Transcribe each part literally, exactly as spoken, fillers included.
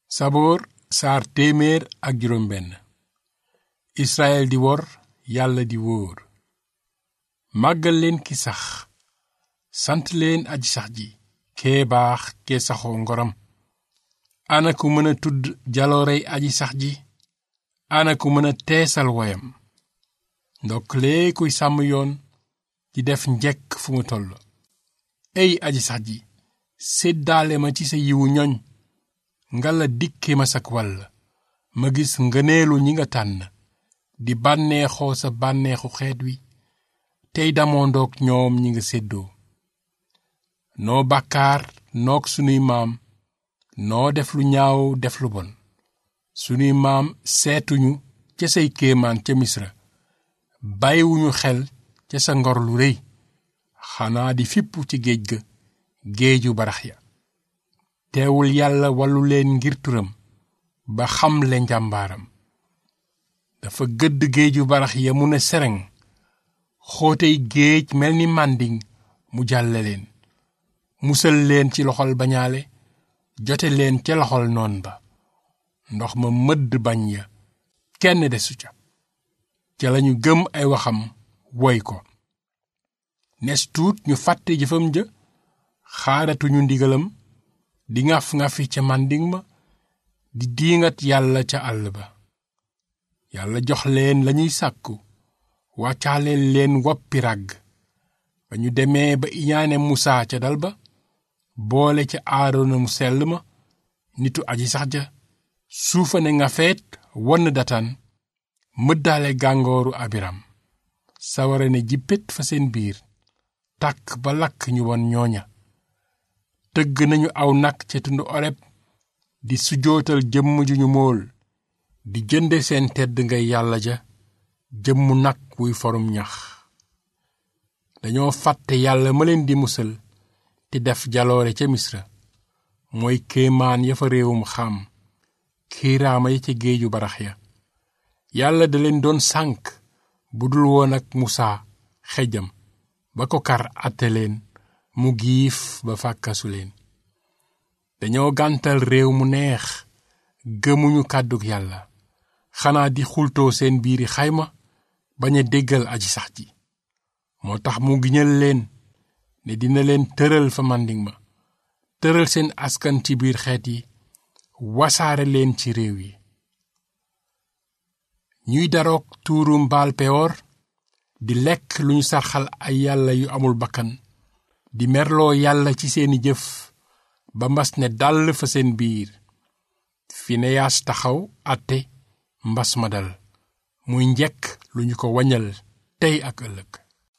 saboor saar téeméer ak juróom benn. Israël di wor yàlla di wóor. màggal leen ki sax, sant leen aji sax ji, kee baax kee saxoo ngoram. ana ku mën a tudd jaloorey aji sax ji, ana ku mën a teesal woyam. ndoklee kuy sàmm yoon di def njekk fu mu toll. ey aji sax ji, séddaale ma ci sa yiwu ñoñ, ngalla dikke ma sak wàll, ma gis ngëneelu ñi nga tànn, di bànneexoo sa bànneexu xeet wi, tey damoondoog ñoom ñi nga séddoo. noo bàkkaar noog sunuy maam, noo def lu ñaaw def lu bon. sunuy maam seetuñu ca say kéemaan ca misra, bàyyiwuñu xel ca sa ngor lu rëy, xanaa di fippu ci géej ga, géeju barax ya. teewul yàlla wallu leen ngir turam, ba xamle njàmbaaram. dafa gëdd géeju barax ya mu ne sereng, xóotey géej mel ni mànding mu jàlle leen. musal leen ci loxol bañaale, jote leen ca loxol noon ba. ndox ma mëdd bañ ya, kenn desu ca. ca lañu gëm ay waxam woy ko. nes tuut ñu fàtte jëfam ja, xaaratuñu ndigalam, di ngaf ngafi ca mànding ma, di diingat yàlla ca àll ba. yàlla jox leen lañuy sàkku, wàccaaleel leen woppi ràgg. ba ñu demee ba iñaane musaa ca dal ba, boole ca aarona mu sell ma, nitu aji sax ja, suufa ne ngafeet wonn datan, mëddaale gàngooru abiram. sawara ne jippét fa seen biir, tàkk ba lakk ñu won ñooña. tëgg nañu aw nag ca tund oreb, di sujootal jëmm ju ñu móol, di jënde seen tedd ngay yàlla ja, jëmmu nag wuy forum ñax. dañoo fàtte yàlla ma leen di musal, te def jaloore ca misra, mooy kéemaan ya fa réewum xam, kiiraama ya ca géeju barax ya. yàlla da leen doon sànk, bu dul woon ak musaa xejam, ba ko kar àtte leen, mu giif ba fàkkasu leen. dañoo gàntal réew mu neex, gëmuñu kàddug yàlla, xanaa di xultoo seen biiri xayma, bañ a déggal aji sax ji. moo tax mu giñal leen ne dina leen tëral fa mànding ma, tëral seen askan ci biir xeet yi, wasaare leen ci réew yi. ñuy daroog tuurum baal pewoor, di lekk lu ñu sarxal ay yàlla yu amul bakkan, di merloo yàlla ci seeni jëf, ba mbas ne dàll fa seen biir. Fineyaas taxaw àtte, mbas ma dal, muy njekk lu ñu ko wañal tey ak ëllëg.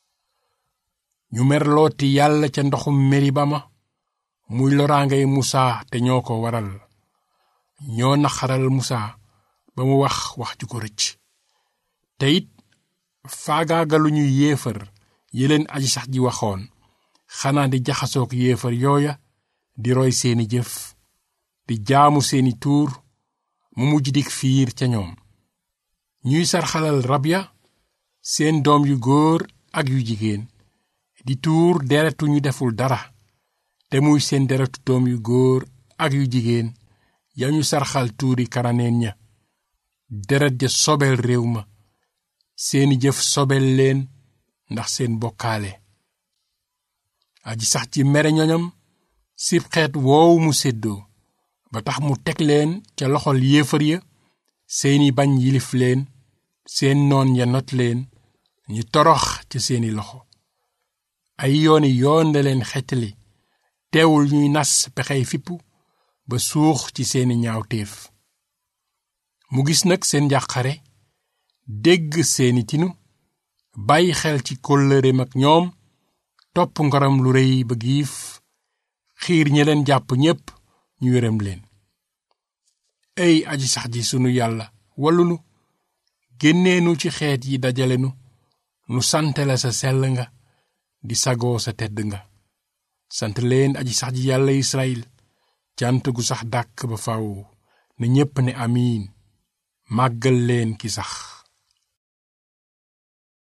ñu merlooti yàlla ca ndoxum meriba ma, muy loraangay musaa te ñoo ko waral. ñoo naxaral musaa ba mu wax wax ju ko rëcc. te it faagaagalu ñu yéefar yi leen aji sax ji waxoon, xanaa di jaxasook yéefar yooya, di roy seeni jëf, di jaamu seeni tuur, mu mujj dik fiir ca ñoom. ñuy sarxalal rab ya, seen doom yu góor ak yu jigéen, di tuur deretu ñu deful dara, te muy seen deretu doom yu góor ak yu jigéen ya ñu sarxal tuuri kananeen ña. deret ja sobel réew ma, seeni jëf sobel leen ndax seen bokkaale. aji sax ci mere ñoñam, sib xeet woowu mu séddoo, ba tax mu teg leen ca loxol yéefar ya, seeni bañ yilif leen, seen noon ya not leen, ñu torox ca seeni loxo. ay yooni yoon la leen xettali, teewul ñuy nas pexey fippu, ba suux ci seeni ñaawteef. mu gis nag seen njàqare, dégg seeni tinu, bàyyi xel ci kóllëreem ak ñoom, topp ngoram lu rëy ba giif, xiir ñi leen jàpp ñépp ñu yërëm leen. ey aji sax ji sunu yàlla, wallunu, génneenu ci xeet yi dajalenu, nu sante la sa sell nga, di sagoo sa tedd nga. sant leen aji sax ji yàlla Israyil, cant gu sax dàkk ba faw, na ñépp ne amiin. màggal leen ki sax.